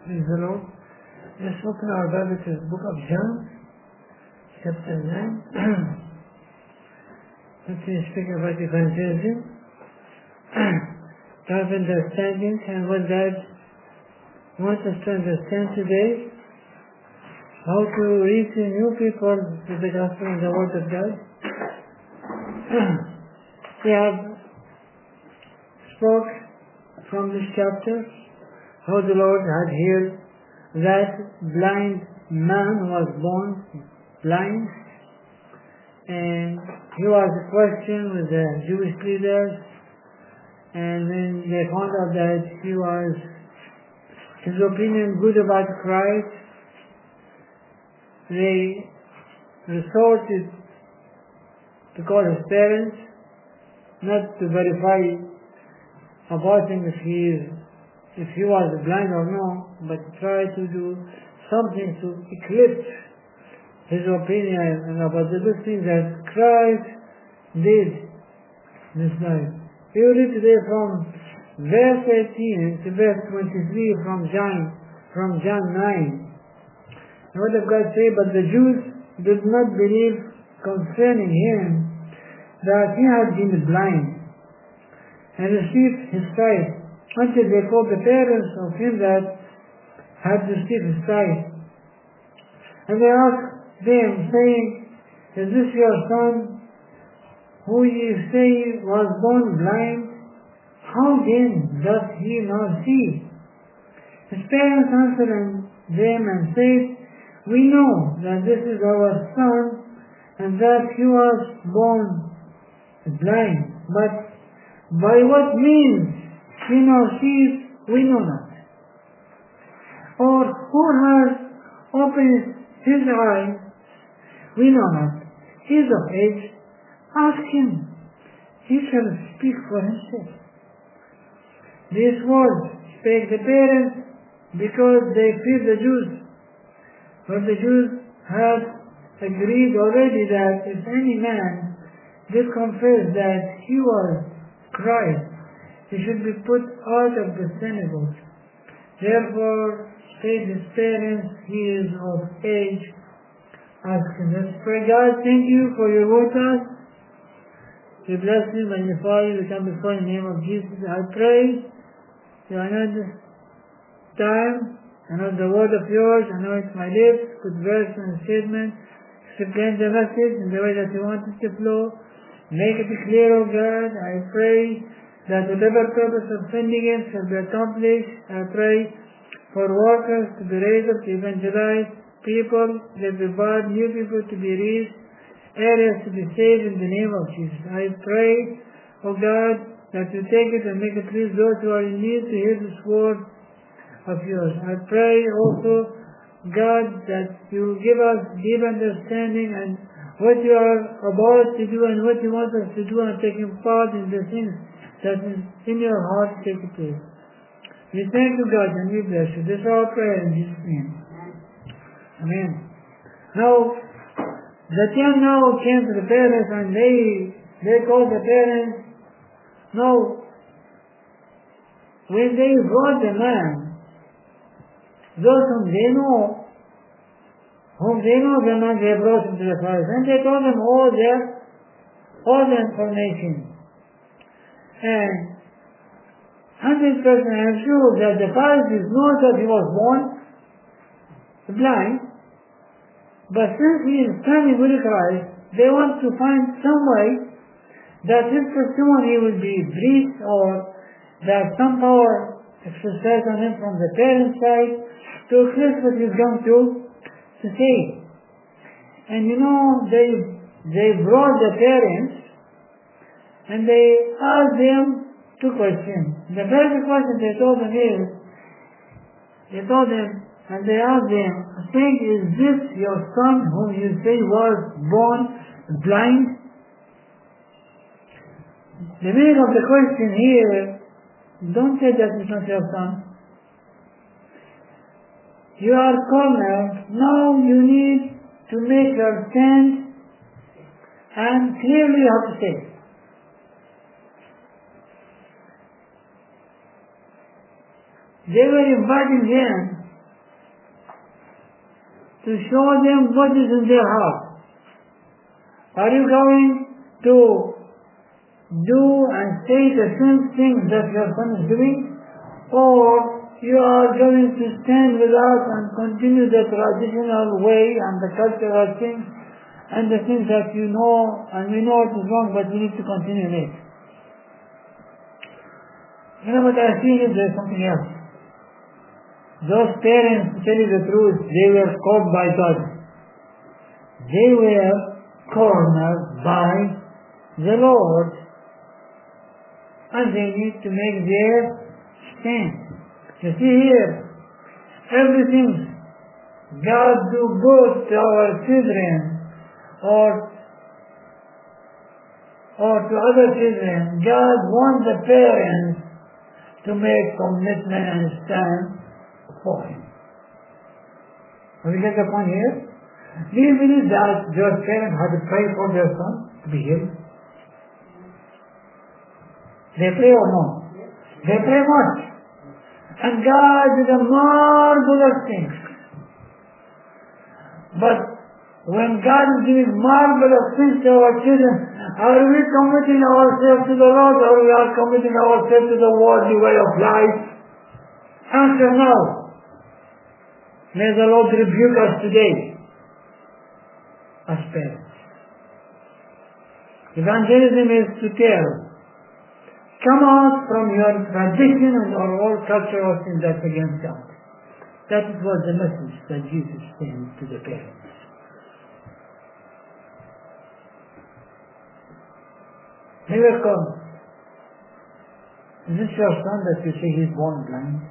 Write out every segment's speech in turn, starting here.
Praise the Lord. Let's open our Bible to the book of John, chapter 9. Let me speak about evangelism, to have understanding, and what God wants us to understand today, how to reach new people with the gospel and the word of God. We have spoke from this chapter how the Lord had healed that blind man who was born blind, and he was questioned with the Jewish leaders, and when they found out that his opinion good about Christ, they resorted to call his parents, not to verify about him if he was blind or no, but try to do something to eclipse his opinion and about the good things that Christ did in his life. We will read today from verse 18 to verse 23 from John 9. The word of God says, "But the Jews did not believe concerning him that he had been blind and received his sight, until they called the parents of him that had received his sight. And they asked them, saying, Is this your son, who ye say was born blind? How then doth he now see? His parents answered them and said, We know that this is our son, and that he was born blind. But by what means he now sees, we know not. Or who has opened his eyes, we know not. He is of age. Ask him. He shall speak for himself." These words spake the parents because they feared the Jews. For the Jews had agreed already that if any man did confess that he was Christ, he should be put out of the synagogue. Therefore said his parents, He is of age. Ask him. Let's pray. God, thank you for your word to us. We bless you, magnify you. We come before you in the name of Jesus. I pray that I know this time, I know the word of yours, I know it's my lips, put verse and statement, explain the message in the way that you want it to flow. Make it clear, O God. I pray that whatever purpose of sending it shall be accomplished. I pray for workers to be raised up to evangelize people, that we brought new people to be reached, areas to be saved in the name of Jesus. I pray, O God, that you take it and make it please those who are in need to hear this word of yours. I pray also, God, that you give us deep understanding and what you are about to do and what you want us to do and taking part in the things that is in your heart, take it place. We thank you, God, and we bless you. This is our prayer in Jesus' name. Amen. Now, the king now came to the parents and they called the parents. Now, when they brought the man, those whom they know the man, they brought him to the Pharisees, and they told them all the information. And 100% I am sure that the Pharisees know that he was born blind, but since he is standing with Christ, they want to find some way that his testimony will be breathed, or that some power exercised on him from the parents' side to eclipse what he's going to say. And they brought the parents and they asked them two questions. The first question they told them and they asked them, saying, Is this your son whom you say was born blind? The meaning of the question here, don't say that it's not your son. You are cornered. Now you need to make your stand and clearly have to say. They were inviting him to show them what is in their heart. Are you going to do and say the same things that your son is doing? Or you are going to stand with us and continue the traditional way and the cultural things and the things that you know and we know it is wrong, but we need to continue it. You know what I see is there's something else. Those parents, to tell you the truth, they were called by God. They were cornered by the Lord, and they need to make their stand. You see here, everything God do good to our children or to other children, God wants the parents to make commitment and stand for Him. Have you get the point here? Do you believe that your parents had to pray for their son to be healed? They pray or no? They pray much. And God did a marvelous things. But when God is doing marvelous things to our children, are we committing ourselves to the Lord, or we are committing ourselves to the worldly way of life? Answer no. May the Lord rebuke us today as parents. Evangelism is to tell, come out from your tradition and your old cultural things that's against God. That was the message that Jesus sent to the parents. They were called. Is this your son that you say he's born blind?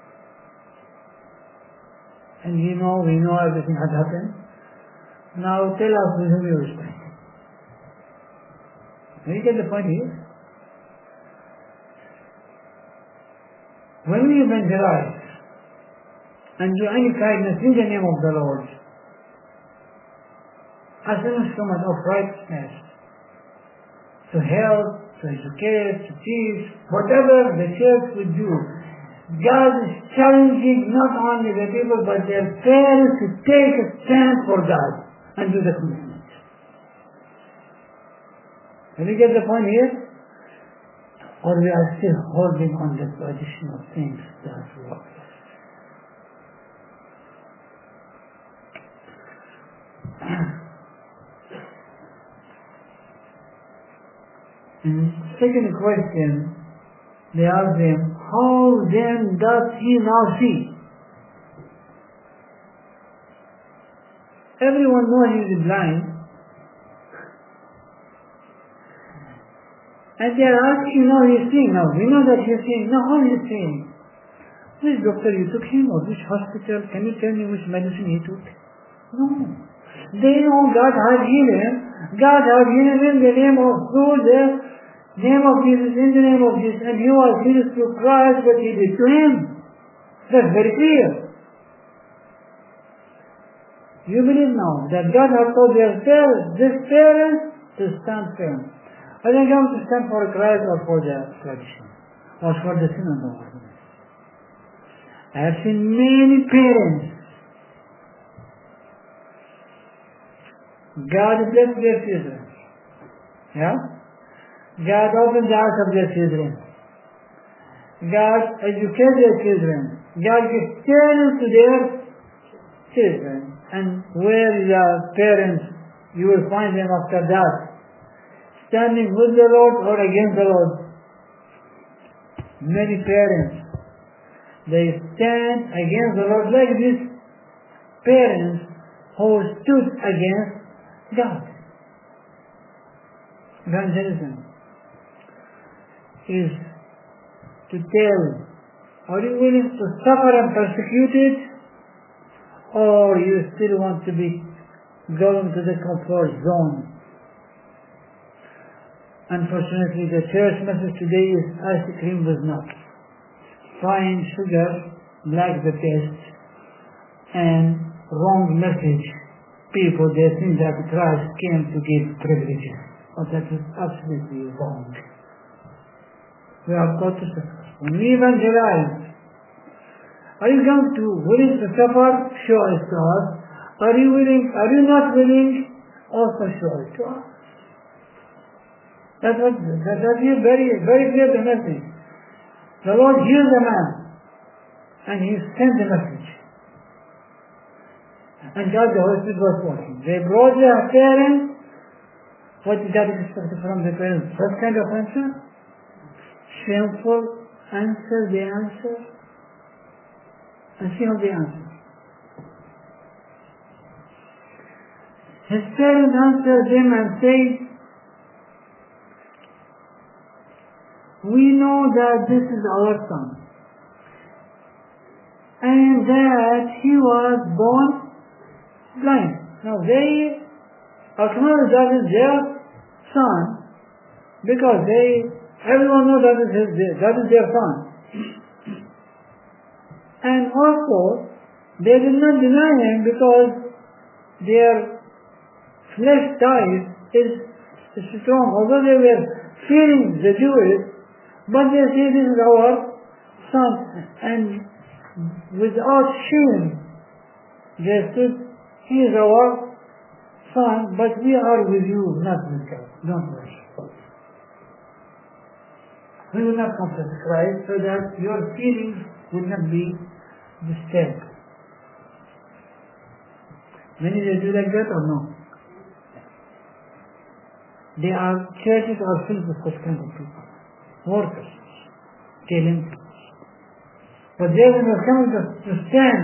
And we know everything had happened. Now tell us with whom you stand. Do you get the point here? When we evangelize and do any kindness in the name of the Lord, as an instrument of righteousness, to help, to educate, to teach, whatever the church would do, God is challenging not only the people but their parents to take a stand for God and do the commitment. Have you get the point here? Or we are still holding on the traditional things that work. And second question, they ask him, how then does he now see? Everyone knows he is blind. And they are asking, now he is seeing. Now we know that he is seeing. Now how is he seeing? Which doctor you took him, or which hospital? Can you tell me which medicine he took? No. They know God has healed him. God has healed him in the name of through the name of Jesus, in the name of Jesus, and he was healed through Christ, what he did to him. That's very clear. You believe now that God has told this parent to stand firm. Are they going to stand for Christ or for the tradition? Or for the sin of the world? I have seen many parents. God bless their children. Yeah? God opens the eyes of their children. God educates their children. God gives parents to their children. And where the parents, you will find them after that, standing with the Lord or against the Lord. Many parents, they stand against the Lord like these parents who stood against God. Evangelism is to tell, are you willing to suffer and persecuted, or you still want to be going to the comfort zone? Unfortunately, the church message today is ice cream with nuts. Fine sugar, like the taste, and wrong message. People, they think that Christ came to give privileges. But that is absolutely wrong. We have got to suffer. When we evangelize, are you going to willing to suffer? Show us to us. Are you willing? Are you not willing? Also show it to us. That's very, very clear the message. The Lord healed the man, and He sent the message. And God the Holy Spirit was working. They brought their parents. What did God expect from the parents? What kind of answer? Shameful answer, the answer. And see how they answer. His parents answered him and said, we know that this is our son, and that he was born blind. Now they acknowledge that is their son, because everyone knows that is their son. And also, they did not deny him because their flesh ties is strong. Although they were fearing the Jews, but they say this is our son. And without shame, they said, he is our son, but we are with you, not with God. Don't worry. We will not confess Christ so that your feelings will not be disturbed. Many they do like that or no? Churches are filled with such kind of people. Workers, talent. But they when are coming to stand,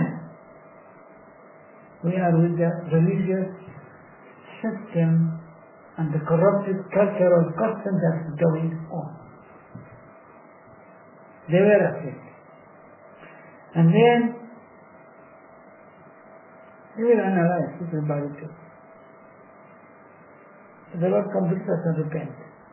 we are with the religious system and the corrupted cultural custom that is going on. They were afraid. And then we will analyze this about it too. The Lord convicts us and repent.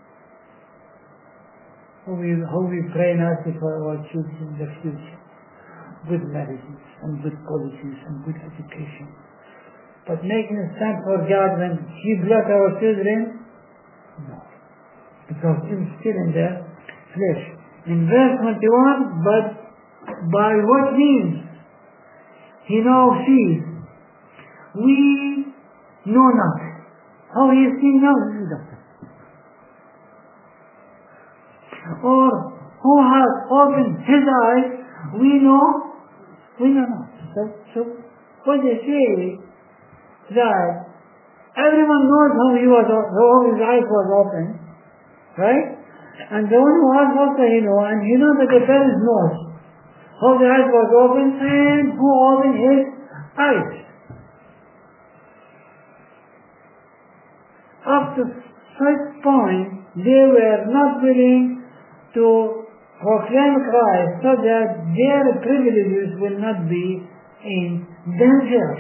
How we pray and ask for our children in the future. Good marriages and good policies and good education. But making a stand for God when He bless our children? No. Because it's still in the flesh. In verse 21, but by what means He now sees, we know not. How He is seeing now, this is doctor. Or who has opened His eyes, we know not. So what they say that everyone knows how his eyes was opened, right? And the one who has also he knows, and he knows that the parents knows how the eyes was opened and who opened his eyes. Up to such point, they were not willing to proclaim Christ so that their privileges will not be in danger.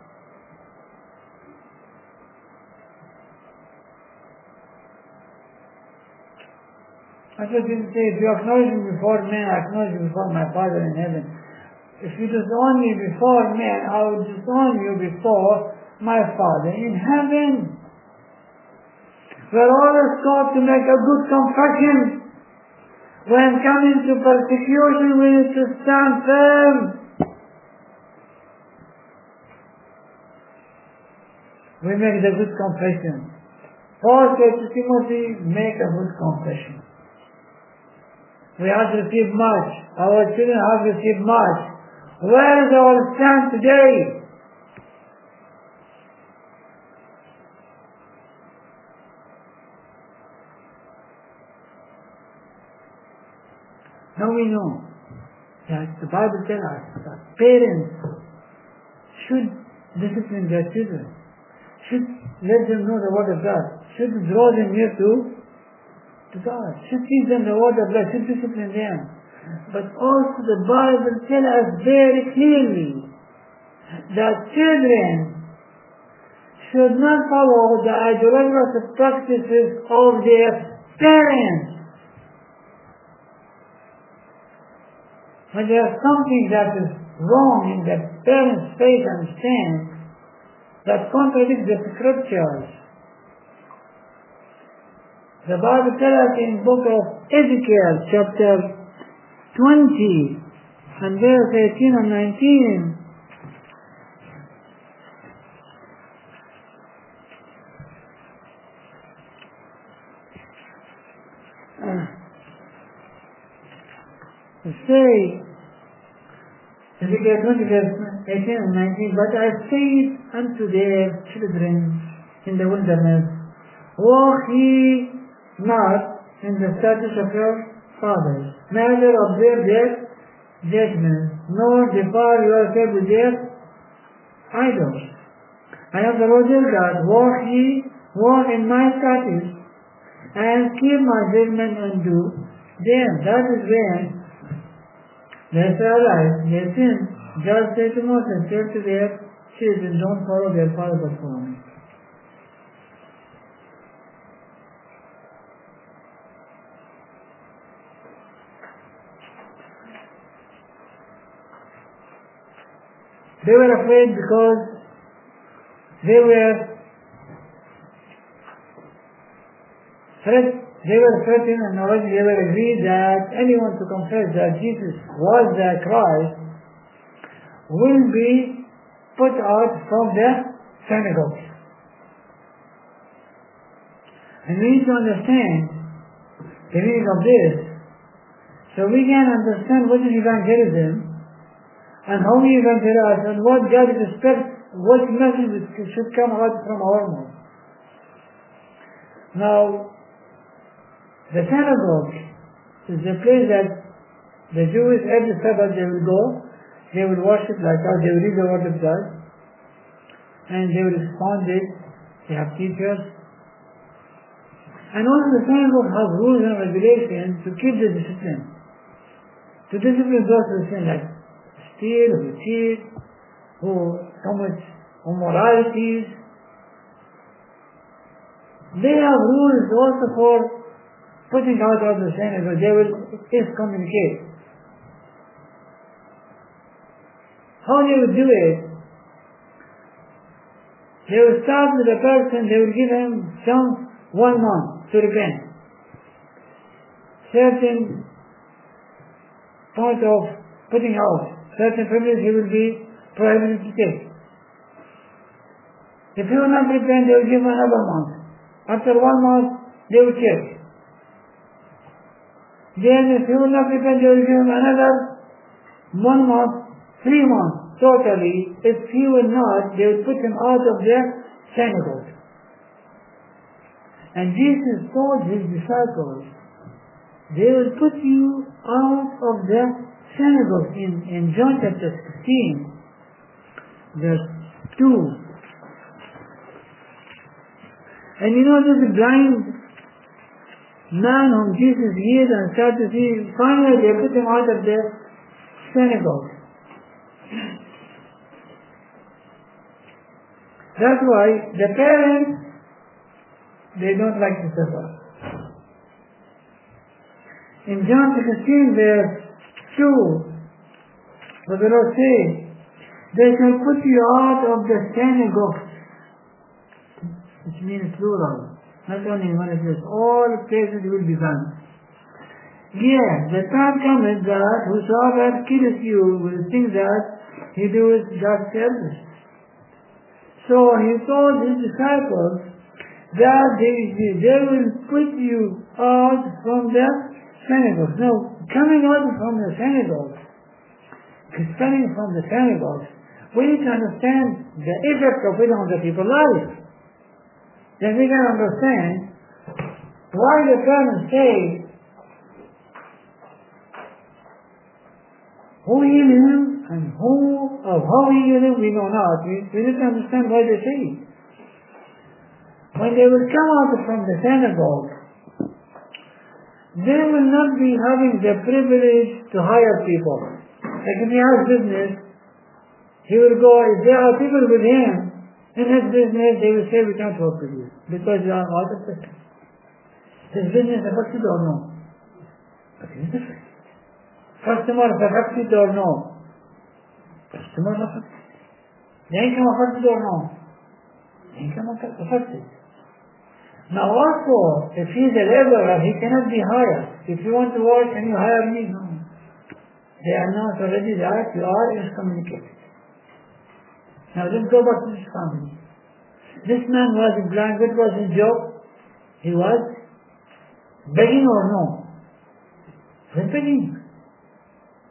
I just didn't say, if you acknowledge me before men, I acknowledge you before my Father in heaven. If you disown me before men, I will disown you before my Father in heaven. We are always called to make a good confession. When coming to persecution, we need to stand firm. We make the good confession. Paul said to Timothy, make a good confession. We have received much. Our children have received much. Where is our stand today? Now we know that the Bible tells us that parents should discipline their children, should let them know the Word of God, should draw them near to God, should teach them the Word of God, should discipline them. But also the Bible tells us very clearly that children should not follow the idolatrous practices of their parents. When there is something that is wrong in the parents' faith and stand that contradicts the scriptures, the Bible tells us in book of Ezekiel, chapter 20, and verse 18 and 19, say, Ezekiel 20 verse 18 and 19, but I said unto their children in the wilderness, walk ye not in the statutes of your fathers, neither observe their judgments, nor defile yourself with their idols. I am the Lord your God. Walk in my statutes, and keep my judgment and do them. That is when the Israelites, their sins, just say to Moses, say to their children, don't follow their father but follow me. They were afraid because they were certain and already they were agreed that anyone to confess that Jesus was the Christ will be put out from the synagogue. And we need to understand the meaning of this so we can understand what is evangelism and how we evangelize and what God expects, what message should come out from our mouth. Now, the synagogue is the place that the Jews every Sabbath they will go, they will worship like God, they will read the word of God, and they will expound it, they have teachers. And also the synagogue has rules and regulations to keep the discipline. To discipline those who sin like steal, who cheat, who commit immoralities. They have rules also for putting out of the synagogue. They will excommunicate. How they will do it? They will start with a person, they will give him 1 month to repent. Certain point of putting out, certain privilege he will be prohibited to take. If he will not repent, they will give him another month. After 1 month, they will check. Then if he will not repent, they will give him another 1 month, 3 months, totally. If he will not, they will put him out of the synagogue. And Jesus told his disciples, they will put you out of the synagogue in John chapter 16, verse 2. And you know this blind man whom Jesus healed and started to see, finally they put him out of the synagogue. That's why the parents, they don't like to suffer. In John 16 verse 2, what the Lord says, they shall put you out of the synagogue, which means plural, not only in one place, all places will be banned. Yes, the time cometh that whosoever killeth you will think that he doeth God's service. So he told his disciples that they will put you out from the synagogue. Now, coming out from the synagogue, expelling from the synagogue, we need to understand the effect of it on the people's lives. Then we can understand why the parents say, who healed him and how he healed him, we know not. We need to understand why they say it. When they will come out from the synagogue, they will not be having the privilege to hire people. Like if he has business, he will go, if there are people with him, in his business, they will say, we can't work with you, because you are out of business. His business affected or no? But it is different. Customer affected or no? Customer affected. The income affected or no? The income affected. Now also, if he is a laborer, he cannot be hired. If you want to work and you hire me, no. They are not already that, you are excommunicated. Now let's go back to this family. This man was blind. What was his job? He was begging or no? He was begging.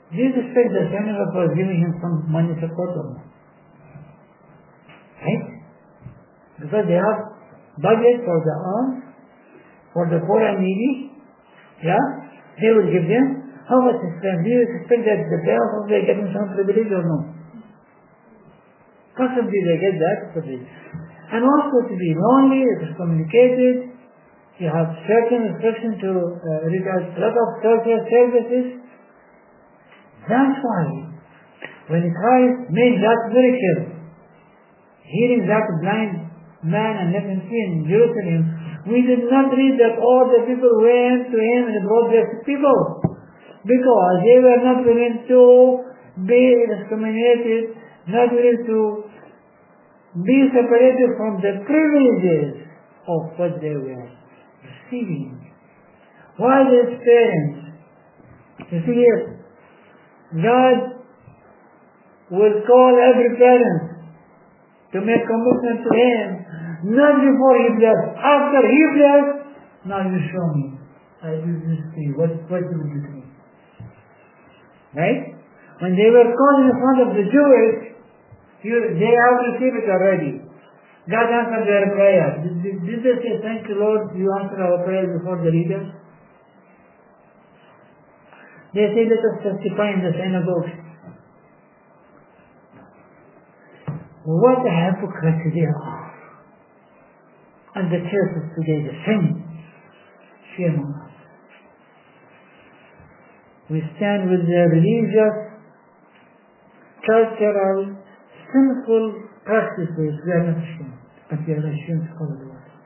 do you expect the senator for giving him some money support or not? Right? Because they have budget for the arms, for the poor and needy. Yeah? They will give them. How much is spent? Do you expect that the parents also are getting some privilege or no? Possibly they get that privilege. And also to be lonely, it is communicated. You have certain restrictions to regard a lot of social services. That's why when Christ made that miracle, healing that blind man and let him see in Jerusalem, we did not read that all the people went to him and brought their people, because they were not willing to be discriminated, not willing to be separated from the privileges of what they were receiving. Why these parents? You see here, God will call every parent to make commitment to Him, not before He bless. After He bless, now you show me. I will do this to you. What you will do to me? Right? When they were called in front of the Jewish, they have received it already. God answered their prayer. Did they say, thank you Lord, you answered our prayer before the leaders? They say, let us testify in the synagogue. What a hypocrisy they are. And the churches today, the same. Shame on us. We stand with the religious, cultural, sinful practices. We are not ashamed, but we are ashamed to follow the word.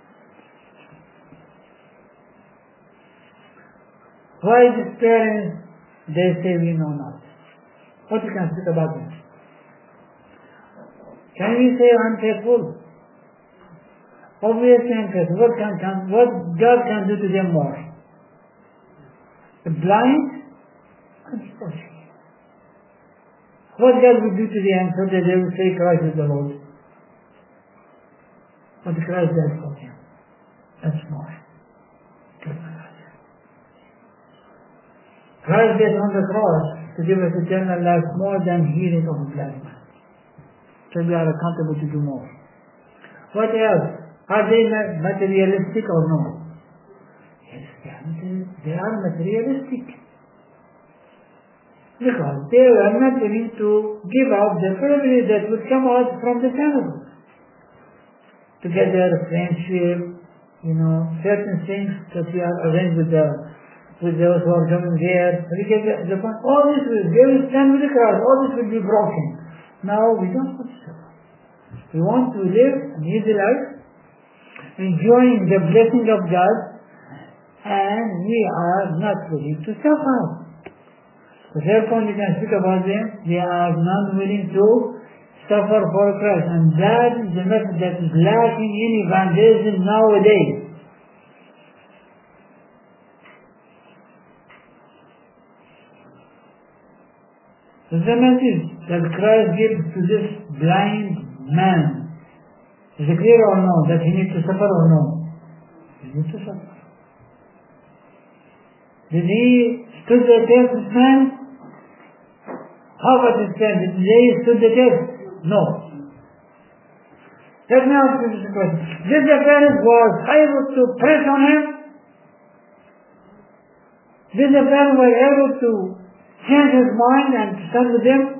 Why these parents? They say we know not. What you can speak about them? Can we say unfaithful? Obviously unfaithful. What God can do to them more? The blind? What God would do to them so that they will say Christ is the Lord? But Christ died for them. That's more. Christ died on the cross to give us eternal life more than healing of a blind man. So we are accountable to do more. What else? Are they materialistic or no? Yes, they are materialistic. Because they were not willing to give up the privilege that would come out from the synagogue. Together, friendship, certain things that we are arranged with those who are coming there. All this they will stand with the crowd. All this will be broken. Now we don't want to suffer. We want to live an easy life, enjoying the blessing of God, and we are not willing to suffer. So therefore we can speak about them. They are not willing to suffer for Christ, and that is the message that is lacking in evangelism nowadays. The message that Christ gives to this blind man, is it clear or no that he needs to suffer or no? He needs to suffer. Did he stood the test, this man? How about his parents? Did they stood the test? No. Let me ask you this question. Did the parents was able to press on him? Did the parents were able to change his mind and stand with him?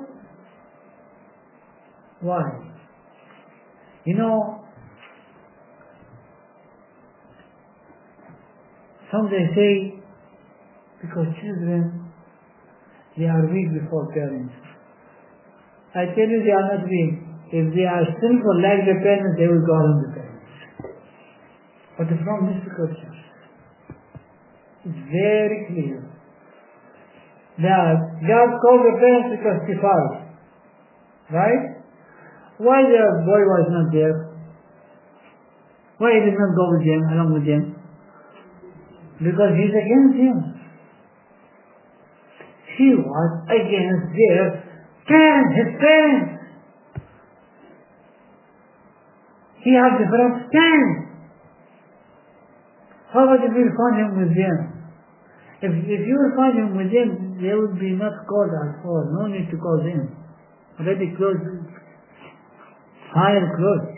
Why? Some they say, because children, they are weak before parents. I tell you, they are not weak. If they are sinful like the parents, they will go on the parents. But from this scripture, it's very clear that God called the parents to testify. Right? Why the boy was not there? Why he did not go with them, along with them? Because he's against him. He was against their parents, his parents. He had different stand. How about if we find him with them? If you will find him with them, they would be not called at all. No need to call them. Already closed, file closed.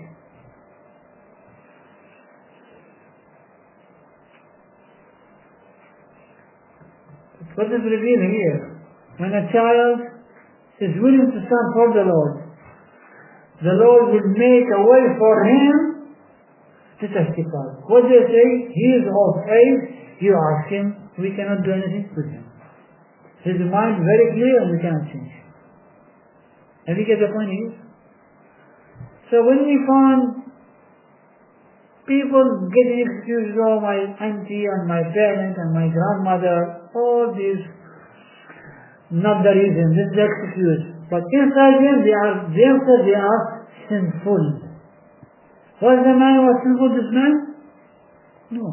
What is revealed here? When a child is willing to stand for the Lord will make a way for him to testify. What they say, he is of age, you ask him, we cannot do anything with him. His mind is very clear and we cannot change. Have you get the point here? So when we found people getting excuses, oh my auntie and my parent and my grandmother, all these, not the reason, this is the excuse. But inside them, they are sinful. Was the man was sinful, this man? No.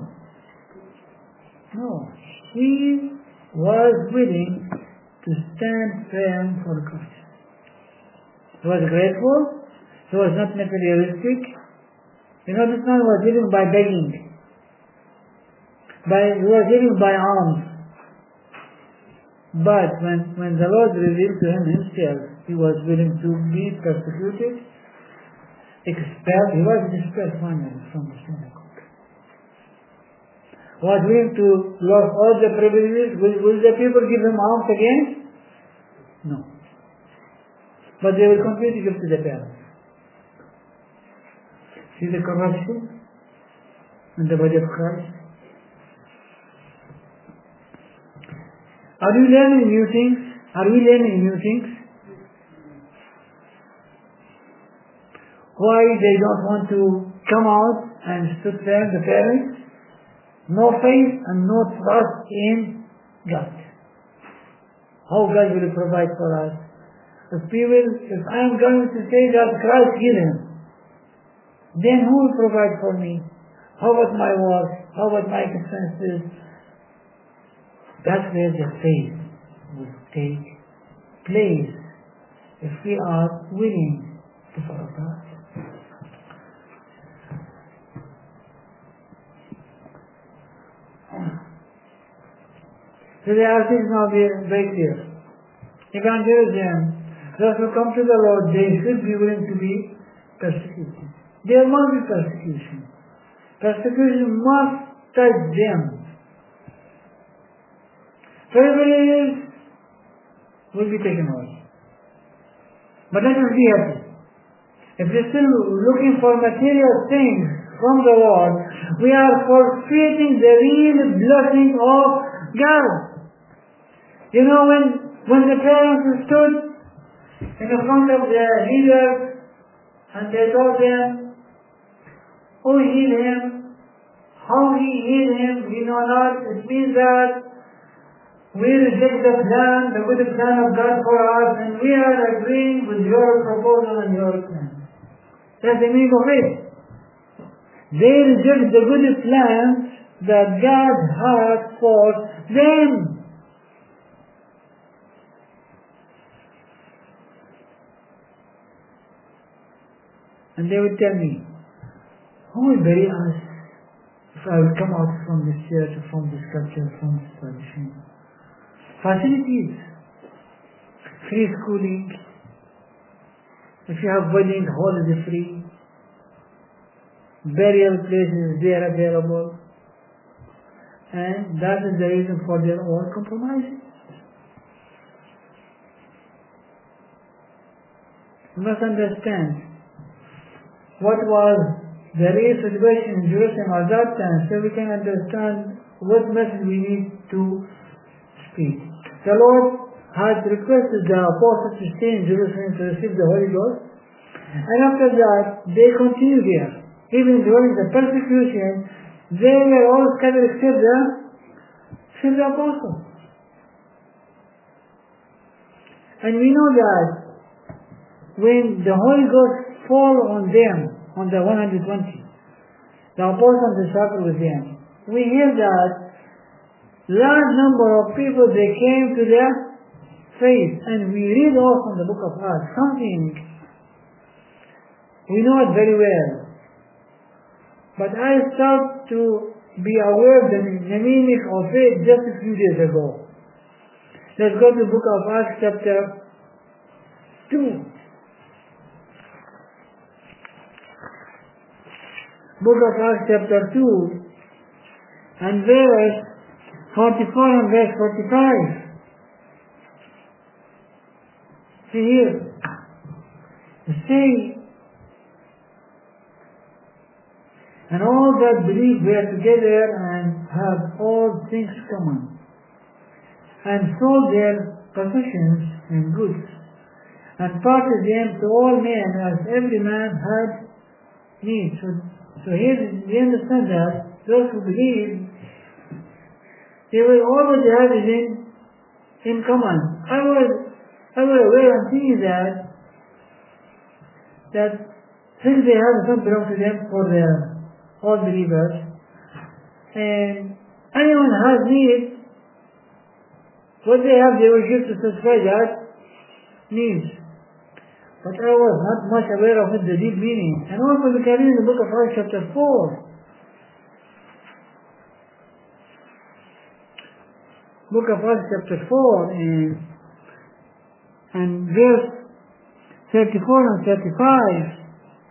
He was willing to stand firm for Christ. He was grateful. He was not materialistic. You know, this man was living by begging. He was living by alms. But when the Lord revealed to him himself, he was willing to be persecuted, expelled. He was expelled finally from the synagogue. Was willing to lose all the privileges. Will the people give him alms again? No. But they will continue to give to the parents. See the corruption in the body of Christ? Are you learning new things? Are we learning new things? Why they don't want to come out and stood there, the parents? No faith and no trust in God. How God will provide for us? If I am going to say that Christ healed him, then who will provide for me? How about my work? How about my expenses? That's where the faith will take place if we are willing to follow God. So the answer is now very clear. Evangelism, those who come to the Lord, they should be willing to be persecuted. There must be persecution. Persecution must touch them. Privileges will be taken away. But let us be happy. If we're still looking for material things from the Lord, we are forfeiting the real blessing of God. You know, when the parents stood in the front of the leaders and they told them, who healed him, how he healed him, we know not. It means that we reject the plan, the good plan of God for us, and we are agreeing with your proposal and your plan. That's the meaning of it. They reject the good plans that God had for them. And they would tell me, who will bury us if I will come out from this church, from this culture, from this tradition? Facilities, free schooling, if you have wedding, holiday free, burial places they are available, and that is the reason for their own compromises. You must understand what was the real situation in Jerusalem at that time, so we can understand what message we need to speak. The Lord had requested the apostles to stay in Jerusalem to receive the Holy Ghost, and after that they continued there. Even during the persecution, they were all scattered except the apostles. And we know that when the Holy Ghost fall on them, on the 120, the apostles and disciples with them, we hear that large number of people, they came to their faith. And we read also in the book of Acts something, we know it very well. But I start to be aware of the meaning of it just a few days ago. Let's go to the book of Acts chapter 2. Book of Acts chapter 2 and verse 44 and verse 45. See here. You say, and all that believe were together and had all things common, and sold their possessions and goods, and parted them to all men as every man had need. So here we understand that those who believe, they will always have it in common. I was aware and thinking that since they have some belong to them for all believers, and anyone has need, what they have they will give to satisfy that needs. But I was not much aware of the deep meaning. And also we can read in the book of Acts chapter 4. Book of Acts chapter 4 and verse 34 and 35.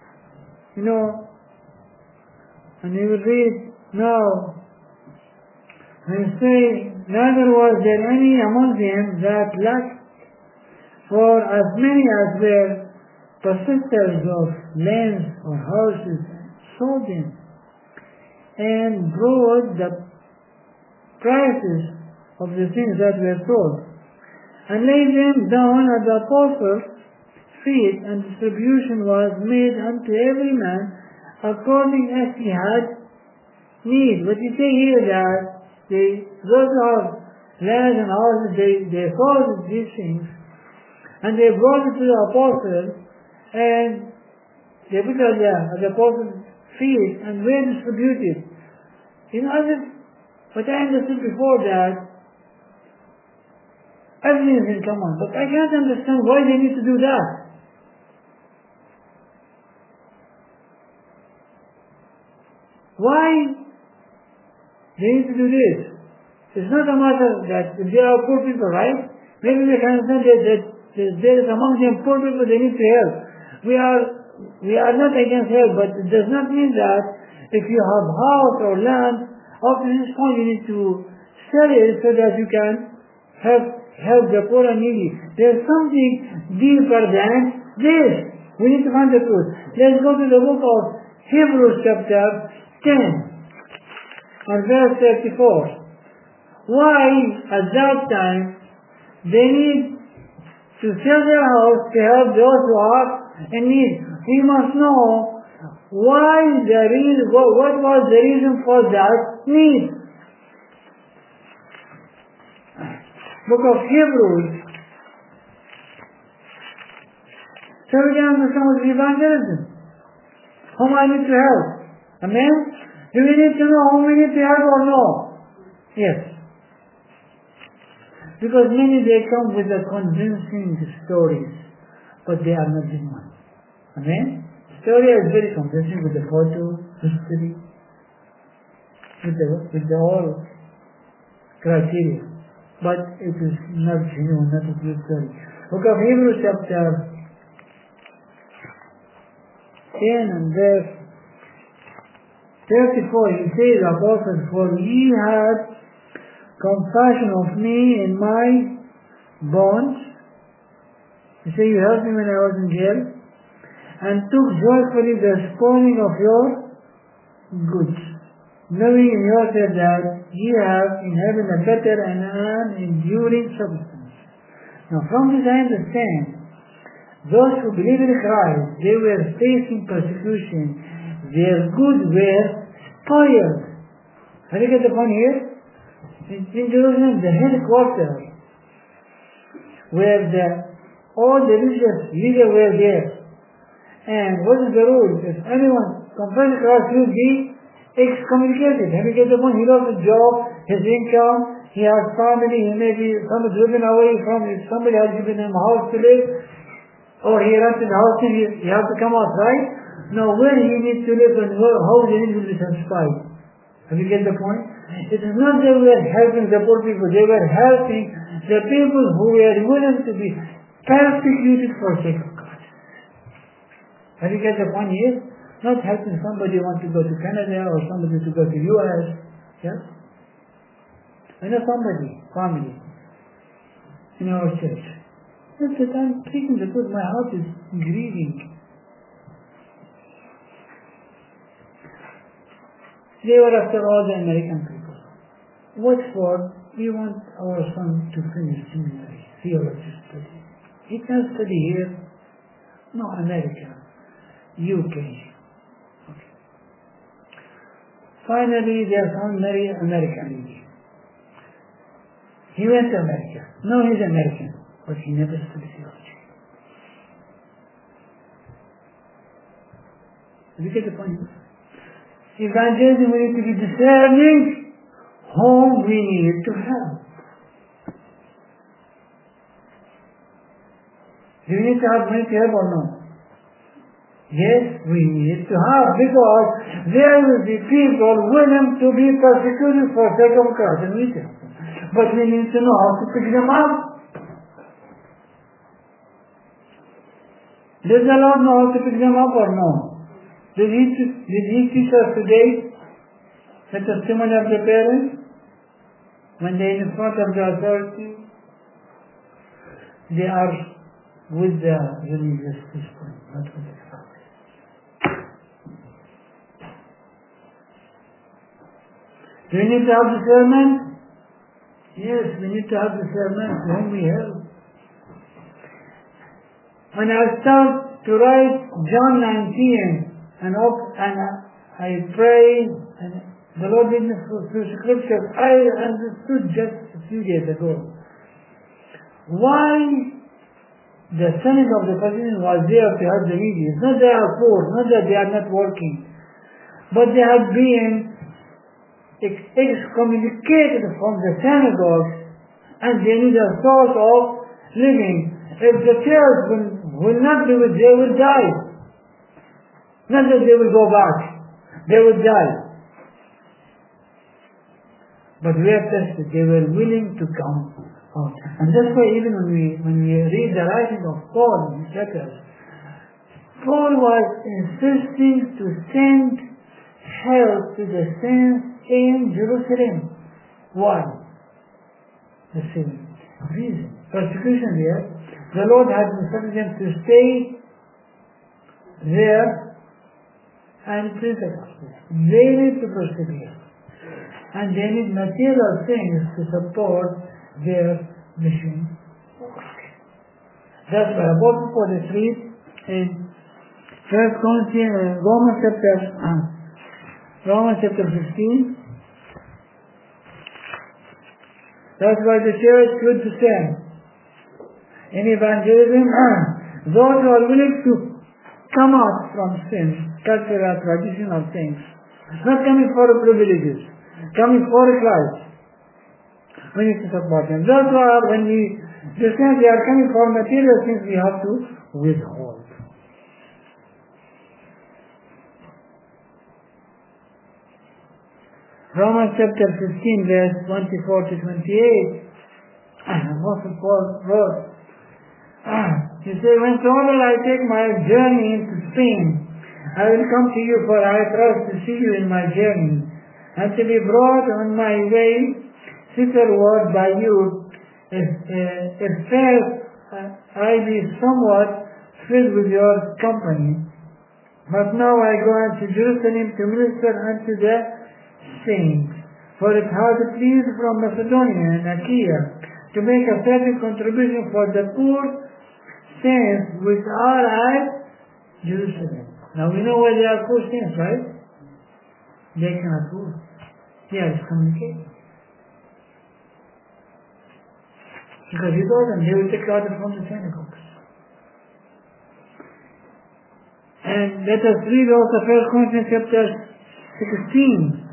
And you will read now, and say, neither was there any among them that lacked, for as many as were possessors of lands or houses sold them, and brought the prices of the things that were sold, and laid them down at the apostles' feet, and distribution was made unto every man according as he had need. But you say here that those who have lands and houses, they sold these things, and they brought it to the apostles, and they put it at the apostles' feet, and were distributed. What I understood before that, everything is in common, but I can't understand why they need to do that. Why they need to do this? It's not a matter that if they are poor people, right? Maybe they can understand that there is among them poor people they need to help. We are not against help, but it does not mean that if you have house or land, up to this point you need to sell it so that you can help the poor and needy. There is something deeper than this. We need to find the truth. Let's go to the book of Hebrews chapter 10 and verse 34. Why at that time they need to sell their house to help those who are in need? We must know what was the reason for that need. Book of Hebrews. So we can understand what is evangelism. Whom I need to help. Amen? Do we need to know whom we need to help or no? Yes. Because many they come with the convincing stories, but they are not genuine. Amen? Story is very convincing with the photo, history, with the all criteria. But it is not genuine, not a good story. Book of Hebrews chapter 10 and verse 34, he says, Apostle, for ye had compassion of me in my bonds. You say you helped me when I was in jail, and took joyfully the spoiling of your goods, knowing in yourself that ye have in heaven a better and an enduring substance. Now from this I understand, those who believe in Christ, they were facing persecution. Their goods were spoiled. Have you get the point here? In Jerusalem, the headquarters, where all the religious leaders were there. And what is the rule? If anyone confesses Christ, he will be excommunicated. Have you get the point? He lost his job, his income, he has family, he may be driven away from it. Somebody has given him a house to live, or he rented a house and he has to come out, right? Now where he needs to live and how the need will be satisfied. Have you get the point? It is not they were helping the poor people, they were helping the people who were willing to be persecuted for the sake of God. Have you get the point here? Not helping somebody who wants to go to Canada or somebody to go to US. Yeah? I know somebody, family, in our church. That's that I'm taking the truth, my heart is grieving. They were after all the American people. What for? We want our son to finish seminary, theology study. He can study here, no, America, UK. Okay. Finally, their son married American lady. He went to America. Now he's American, but he never studied theology. You get the point? Evangelism, we need to be discerning whom we need to help. Do we need to have money to help or no? Yes, we need to have, because there will be people willing to be persecuted for the sake of Christ, and we need to help them. But we need to know how to pick them up. Does the Lord know how to pick them up or no? Did he teach us today the testimony of the parents when they are in front of the authority? They are with the religious system, not with the family. Do we need to have discernment? Yes, we need to have discernment whom we help. When I start to write John 19, and I pray, and the Lord did me through Scripture, I understood just a few days ago why the Senate of the President was there to help the needy. It's not they are poor, not that they are not working, but they have been excommunicated from the synagogues, and they need a source of living. If the church will not do it, they will die. Not that they will go back, they will die. But we are tested, they were willing to come out. And that's why even when we read the writing of Paul in his letters, Paul was insisting to send help to the saints in Jerusalem. Why? The same reason. Persecution there. The Lord had instructed them to stay there and preach the gospel. They need to persevere. And they need material things to support their mission work. That's why Apostle Paul is read in Romans chapter 15. That's why the church should descend in evangelism. Those who are willing to come out from sin, cultural, traditional things, not coming for privileges, coming for Christ. We need to support them. Those who are, when we descend, they are coming for material things, we have to withhold. Romans chapter 15, verse 24 to 28. Apostle Paul wrote, he said, whensoever I take my journey into Spain, I will come to you, for I trust to see you in my journey, and to be brought on my way thitherward by you, if first I be somewhat filled with your company. But now I go unto Jerusalem to minister unto the saints, for it hath pleased from Macedonia and Achaia to make a certain contribution for the poor saints which are at Jerusalem. Now we know why they are poor saints, right? They cannot work. They are excommunicated. Because he told them they will take out from the synagogues. And let us read also 1 Corinthians chapter 16.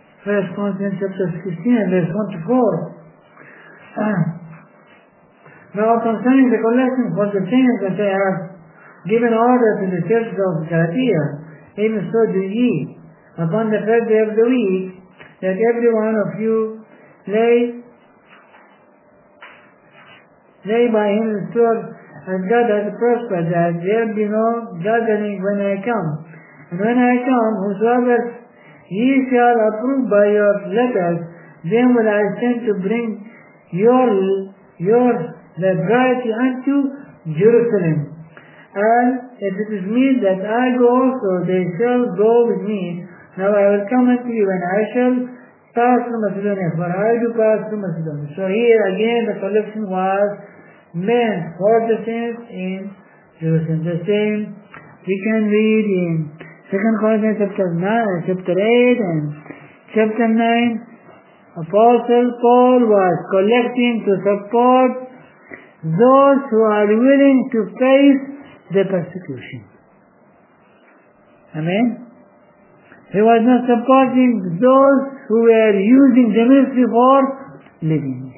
1 Corinthians chapter 16 and verse 1 to 4. Now concerning the collection for the things that they have given order to the church of Galatia, even so do ye, upon the first day of the week, that every one of you lay by him his sword, as God has prospered, that there be no gathering when I come. And when I come, whosoever ye shall approve by your letters, then will I send to bring the bride unto Jerusalem. And if it is meet that I go also, they shall go with me. Now I will come unto you, and I shall pass through Macedonia, for I do pass through Macedonia. So here again the collection was meant for the saints in Jerusalem. The same we can read in 2 Corinthians chapter 8 and chapter 9. Apostle Paul was collecting to support those who are willing to face the persecution. Amen? He was not supporting those who were using the ministry for living.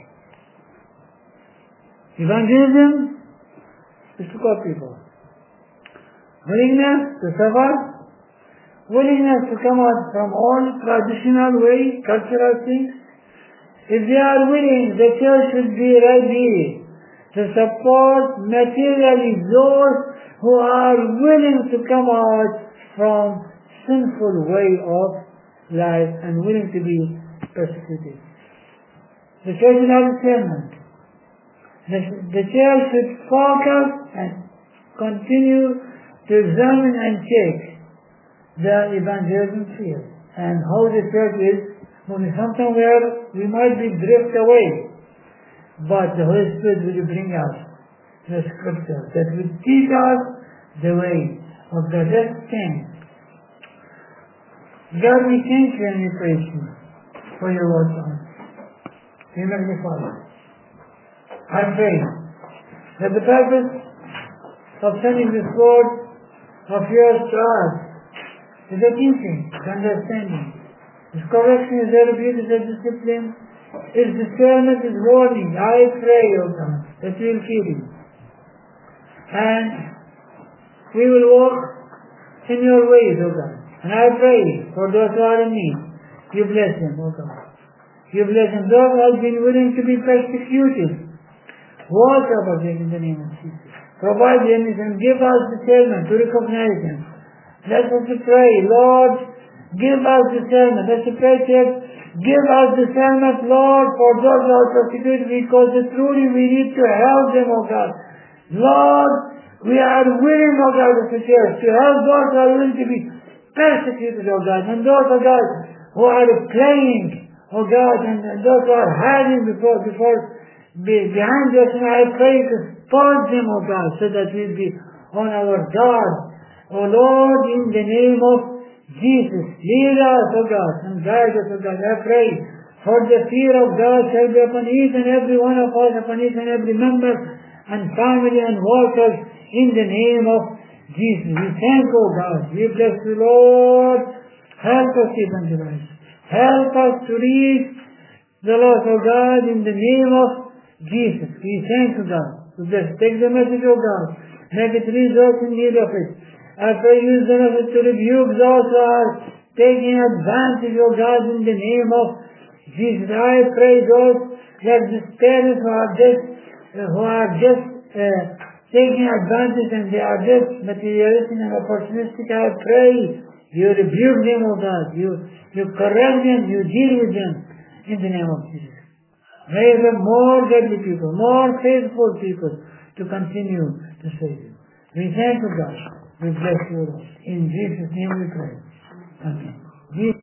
Evangelism is to call people. Willingness to suffer, willingness to come out from all traditional way, cultural things. If they are willing, the church should be ready to support materially those who are willing to come out from sinful way of life and willing to be persecuted. The church should have discernment. The church should focus and continue to examine and check the evangelism field and how the church is moving. Somewhere we might be drift away, but the Holy Spirit will bring us the scripture that will teach us the way of the best thing. God, we thank you and we praise you for your word to us. We magnify you. I pray that the purpose of sending this word of yours to us is a teaching, is understanding, is correction, is rebuke, is a discipline, is discernment, is warning. I pray, O God, that we will feed you. And we will walk in your ways, O God. And I pray for those who are in need, you bless them, O God. You bless them. Those who have been willing to be persecuted, walk over them in the name of Jesus. Provide them and give us discernment to recognize them. Let us pray, Lord, give us discernment. Let us pray, give us discernment, Lord, for those who are persecuted, because truly we need to help them, O God. Lord, we are willing, O God, as a church, to help those who are willing to be persecuted, O God, and those, O God, who are playing, O God, and those who are hiding behind us, and I pray to spot them, O God, so that we will be on our guard. O Lord, in the name of Jesus, lead us, O God, and guide us, O God. I pray for the fear of God shall be upon each and every one of us, upon each and every member and family and workers, in the name of Jesus. We thank you, God. We bless you, Lord. Help us evangelize. Help us to reach the lost, O God, in the name of Jesus. We thank you, God. We bless. Take the message, O God. Make it reach those in need of it. I pray use the message to rebuke those who are taking advantage, O God, in the name of Jesus. I pray those like the parents who are just taking advantage and they are just materialistic and opportunistic. I pray you rebuke them, O God. You correct them, you deal with them in the name of Jesus. Raise up more godly people, more faithful people to continue to serve you. We thank you, God. We bless you, Lord. In Jesus' name we pray. Amen.